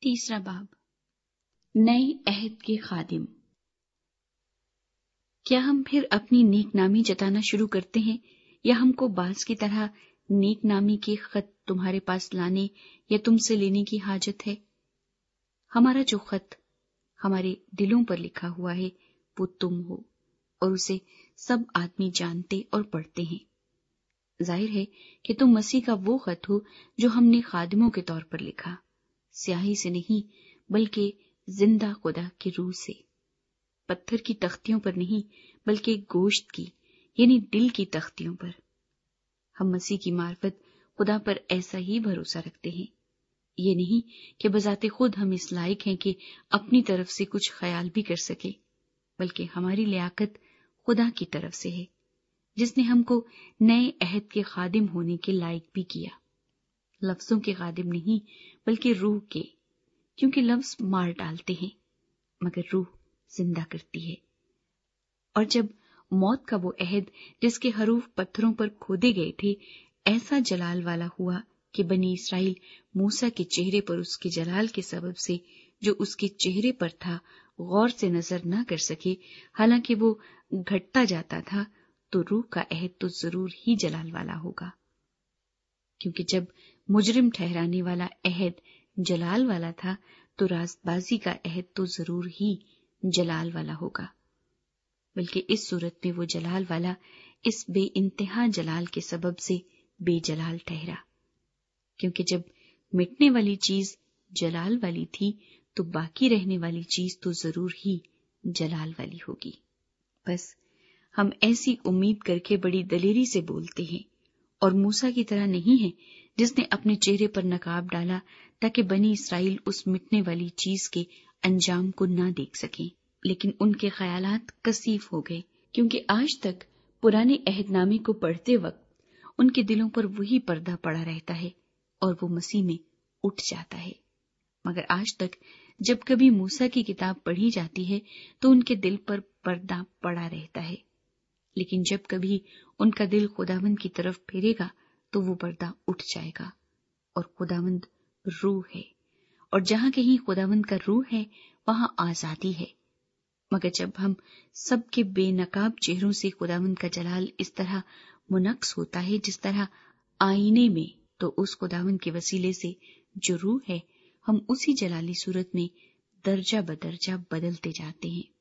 تیسرا باب، نئے عہد کے خادم۔ کیا ہم پھر اپنی نیک نامی جتانا شروع کرتے ہیں، یا ہم کو بعض کی طرح نیک نامی کے خط تمہارے پاس لانے یا تم سے لینے کی حاجت ہے؟ ہمارا جو خط ہمارے دلوں پر لکھا ہوا ہے وہ تم ہو، اور اسے سب آدمی جانتے اور پڑھتے ہیں۔ ظاہر ہے کہ تم مسیح کا وہ خط ہو جو ہم نے خادموں کے طور پر لکھا، سیاہی سے نہیں بلکہ زندہ خدا کی روح سے، پتھر کی تختیوں پر نہیں بلکہ گوشت کی یعنی دل کی تختیوں پر۔ ہم مسیح کی معرفت خدا پر ایسا ہی بھروسہ رکھتے ہیں، یہ نہیں کہ بذات خود ہم اس لائق ہیں کہ اپنی طرف سے کچھ خیال بھی کر سکے، بلکہ ہماری لیاقت خدا کی طرف سے ہے، جس نے ہم کو نئے عہد کے خادم ہونے کے لائق بھی کیا، لفظوں کے خادم نہیں بلکہ روح کے، کیونکہ لفظ مار ڈالتے ہیں مگر روح زندہ کرتی ہے۔ اور جب موت کا وہ عہد جس کے حروف پتھروں پر کھودے گئے تھے ایسا جلال والا ہوا کہ بنی اسرائیل موسیٰ کے چہرے پر اس کے جلال کے سبب سے جو اس کے چہرے پر تھا غور سے نظر نہ کر سکے، حالانکہ وہ گھٹتا جاتا تھا، تو روح کا عہد تو ضرور ہی جلال والا ہوگا، کیونکہ جب مجرم ٹھہرانے والا عہد جلال والا تھا تو راست بازی کا عہد تو ضرور ہی جلال والا ہوگا، بلکہ اس صورت میں وہ جلال والا اس بے انتہا جلال کے سبب سے بے جلال ٹھہرا، کیونکہ جب مٹنے والی چیز جلال والی تھی تو باقی رہنے والی چیز تو ضرور ہی جلال والی ہوگی۔ بس ہم ایسی امید کر کے بڑی دلیری سے بولتے ہیں، اور موسیٰ کی طرح نہیں ہے جس نے اپنے چہرے پر نقاب ڈالا تاکہ بنی اسرائیل اس مٹنے والی چیز کے انجام کو نہ دیکھ سکیں، لیکن ان کے خیالات کثیف ہو گئے، کیونکہ آج تک پرانے عہد نامے کو پڑھتے وقت ان کے دلوں پر وہی پردہ پڑا رہتا ہے اور وہ مسیح میں اٹھ جاتا ہے، مگر آج تک جب کبھی موسیٰ کی کتاب پڑھی جاتی ہے تو ان کے دل پر پردہ پڑا رہتا ہے، لیکن جب کبھی ان کا دل خداوند کی طرف پھیرے گا تو وہ پردہ اٹھ جائے گا، اور خداوند روح ہے، اور جہاں کہیں خداوند کا روح ہے وہاں آزادی ہے۔ مگر جب ہم سب کے بے نقاب چہروں سے خداوند کا جلال اس طرح منعکس ہوتا ہے جس طرح آئینے میں، تو اس خداوند کے وسیلے سے جو روح ہے ہم اسی جلالی صورت میں درجہ بدرجہ بدلتے جاتے ہیں۔